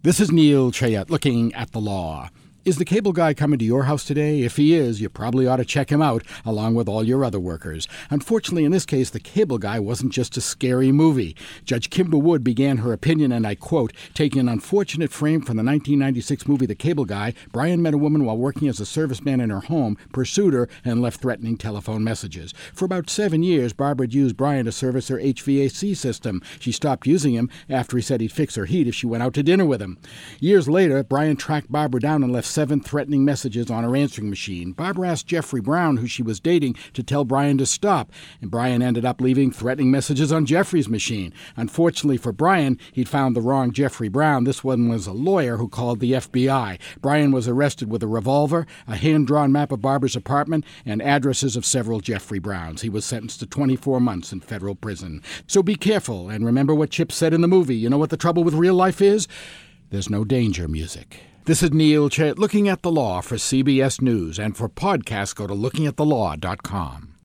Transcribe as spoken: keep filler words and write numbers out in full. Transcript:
This is Neil Chayat looking at the law. Is the cable guy coming to your house today? If he is, you probably ought to check him out, along with all your other workers. Unfortunately, in this case, the cable guy wasn't just a scary movie. Judge Kimber Wood began her opinion, and I quote, taking an unfortunate frame from the nineteen ninety-six movie The Cable Guy, Brian met a woman while working as a serviceman in her home, pursued her, and left threatening telephone messages. For about seven years, Barbara had used Brian to service her H V A C system. She stopped using him after he said he'd fix her heat if she went out to dinner with him. Years later, Brian tracked Barbara down and left seven threatening messages on her answering machine. Barbara asked Jeffrey Brown, who she was dating, to tell Brian to stop, and Brian ended up leaving threatening messages on Jeffrey's machine. Unfortunately for Brian, he'd found the wrong Jeffrey Brown. This one was a lawyer who called the F B I. Brian was arrested with a revolver, a hand-drawn map of Barbara's apartment, and addresses of several Jeffrey Browns. He was sentenced to twenty-four months in federal prison. So be careful, and remember what Chip said in the movie. You know what the trouble with real life is? There's no danger music. This is Neil Chayat looking at the law for C B S News, and for podcasts, go to looking at the law dot com.